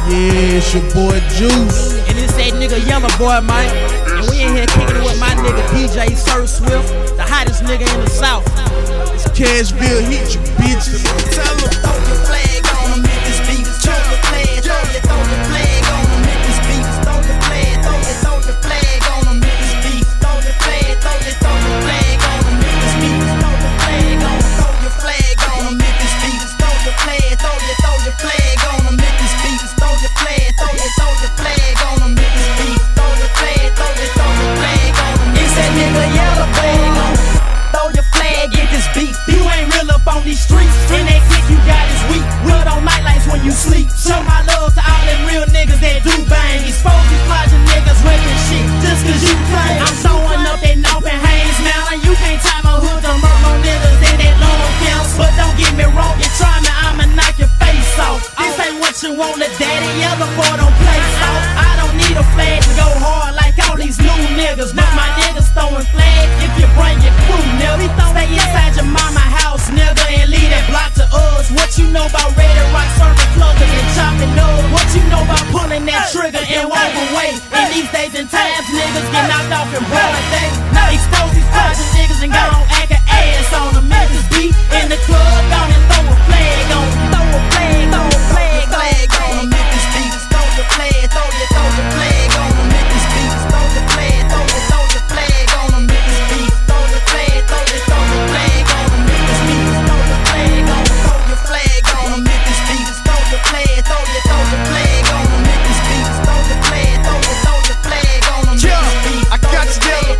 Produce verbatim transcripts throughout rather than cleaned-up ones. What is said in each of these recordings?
Yeah, it's your boy Juice. And it's that nigga Yellow Boy, man. And we in here kicking it with my nigga D J Sir Swift, the hottest nigga in the South. It's Cashville Heat, you bitches. Tell them throw your flag on them, Memphis beef. Throw your flag, throw your, throw your flag on them, Memphis beef. Throw your flag, throw your, throw your flag on them, Memphis beef. Throw your flag, throw your, throw your flag on them, Memphis beef. Throw your flag on them, throw your flag on them, Memphis beef. Throw your flag, throw your, throw your flag on them, Memphis beef. Throw your flag, throw your, throw your flag on them, Memphis beef. Throw your flag, throw your, throw your flag on them. It's that nigga Yellow Boy. Throw your flag, get this beef. You ain't real up on these streets. And that click you got is weak. Real on nightlights when you sleep. Show my love to all them real niggas that do bang. Expose these flogging niggas rapping shit just cause you claim. I'm throwing up that North and Haynes Mountain. You can't tie my hood to murk no niggas in that long counts. But don't get me wrong, you try me, I'ma knock your face off. This ain't what you want, the daddy Yellow Boy don't play soft. I don't need a flag to go hard like all these new niggas. But my niggas throwing flags if you bring your crew, nigga. Stay inside your mama house, nigga, and leave that block to us. What you know about Red Rock serving pluggers and chopping up? What you know about pulling that trigger and walk away? In these days and times, niggas get knocked off in broad day. Now expose these project niggas and go on act a ass on them. Memphis beat in the club, down and throw a flag on them. Throw a flag, throw a flag, flag on them. Memphis beat, throw your flag, throw your, throw your flag on them. Memphis beat, throw your flag, throw your, throw your flag on them. Memphis beat, throw your flag, throw your, throw your flag on them. Memphis beat, throw your flag on them, throw your flag on them. Memphis beat, throw your flag, throw your, throw your flag on them. Memphis beat, throw your flag, throw your, throw your flag on them. Yeah, I got you there.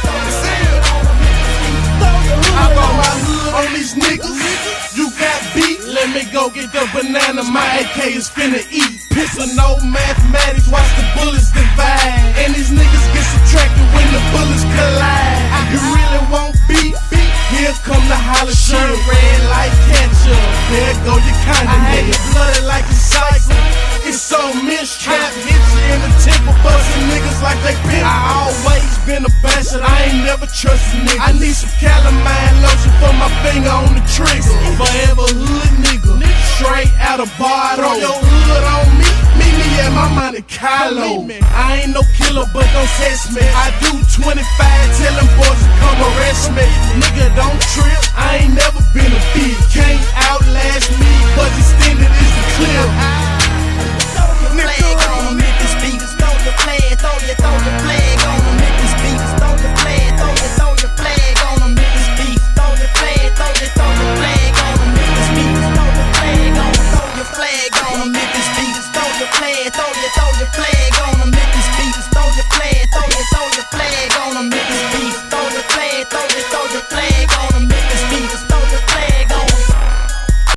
I brought my hood on these niggas. You got beat, let me go get the banana. My A K is finna eat. Pistol, no mathematics, watch the bullets divide. And these niggas get subtracted when the bullets collide. You really won't beat? Here come the holler shirt, red like ketchup. There go your kind of nigga, blooded like a cycle. It's so mistrap, hit you in the temple, bustin' niggas like they been. I always been a bastard, I ain't never trusted niggas. I need some calamine lotion for my finger on the trigger. Forever hood nigga, straight out of bar. Throw your hood on me, meet me at my Monte Carlo. I ain't no killer, but don't test me. I do twenty-five, tell them boys to come arrest me. Nigga, don't trip, I ain't never been a bitch. Can't outlast me, cause extended is the clip. Flag on them, Memphis beat. Throw your flag, throw your, throw your flag on them, Memphis beat. Throw your flag, throw your, throw your flag on them, Memphis beat. Throw your flag, throw your, throw your flag on them, Memphis beat. Throw your flag on them, throw your flag on them, Memphis beat. Throw your flag, throw your, throw your flag.